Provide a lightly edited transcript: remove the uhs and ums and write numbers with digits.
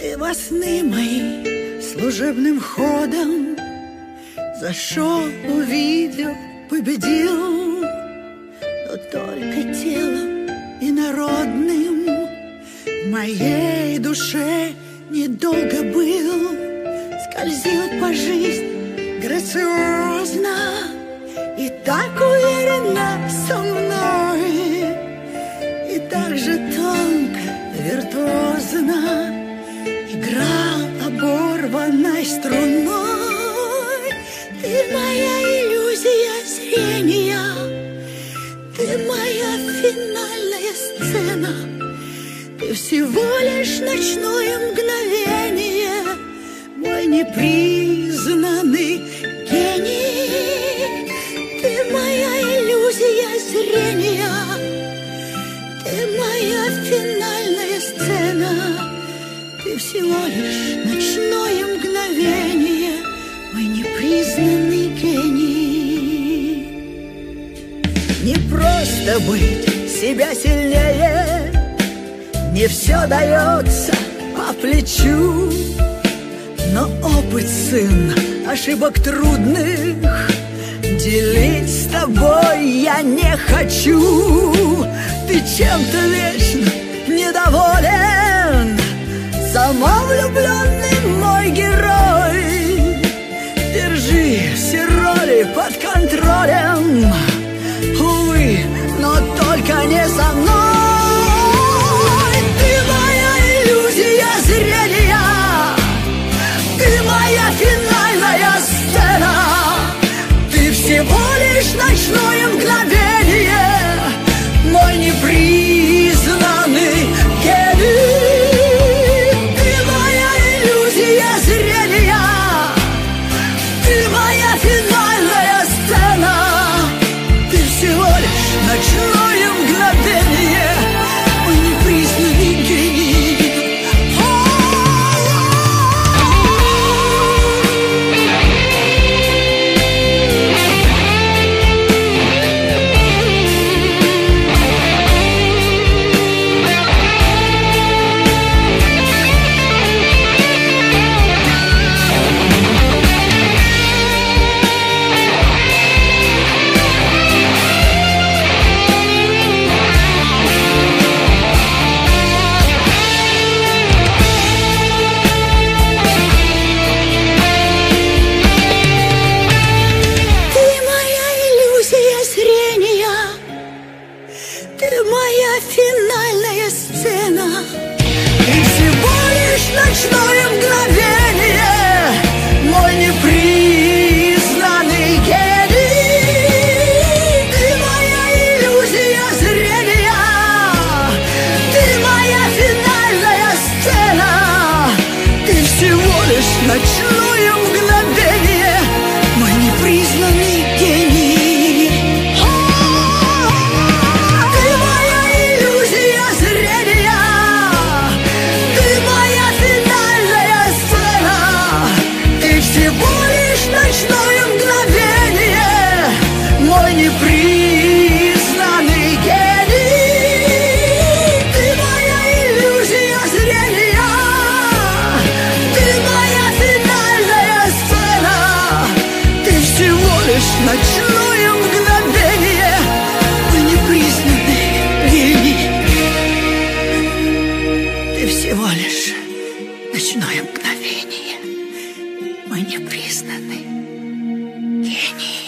Ты во сны мои служебным ходом зашел, увидел, победил, но только телом инородным в моей душе недолго был. Скользил по жизни грациозно и так уверенно со мной, и так же тонко, виртуозно играл оборванной струной. Ты моя иллюзия зрения, ты моя финальная сцена, ты всего лишь ночное мгновение, мой непризнанный гений. Ты моя иллюзия зрения, ты моя финальная сцена, ты всего лишь ночное мгновение, мой непризнанный гений. Не просто быть себя сильнее, не все дается по плечу, но опыт, сын, ошибок трудных делить с тобой я не хочу. Ты чем-то вечно недоволен, самовлюбленный мой герой. Держи все роли под контролем, увы, но только не со мной. Ты моя иллюзия зрения, ты моя финальная сцена, ты всего лишь ночное мгновение, мой непризнанный гений. Ты моя иллюзия зрения, ты моя финальная сцена, ты всего лишь ночное мгновение, мой непризнанный гений. Ты моя финальная сцена, ты всего лишь ночное мгновение, мой непризнанный гений. Ты моя иллюзия зрения, ты моя финальная сцена, ты всего лишь ночное мгновение, мой непризнанный гений. Ночное мгновение, мой непризнанный гений. Ты моя иллюзия зрения, ты моя финальная сцена, ты всего лишь ночное мгновение, мой непризнанный гений. Ты всего лишь ночное мгновение, мой непризнанный гений.